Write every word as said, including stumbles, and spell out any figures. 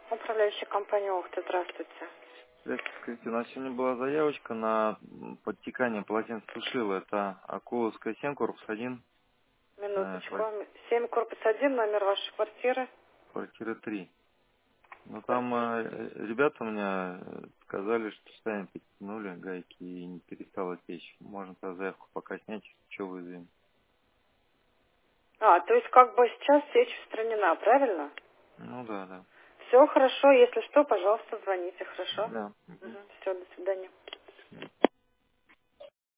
Управляющая компания Охта, здравствуйте. Скажите, у нас сегодня была заявочка на м, подтекание полотенцесушила. Это Акуловская семь, корпус один, э, Минуточку. квар- семь, корпус один, номер вашей квартиры. квартира три. Но там Квартира. э, ребята у меня э, сказали, что сами подтянули гайки и не перестало течь. Можно тогда заявку пока снять, что вызовем. А, то есть как бы сейчас сеть устранена, правильно? Ну да, да. Все хорошо, если что, пожалуйста, звоните, хорошо? Да. Угу. Все, до свидания.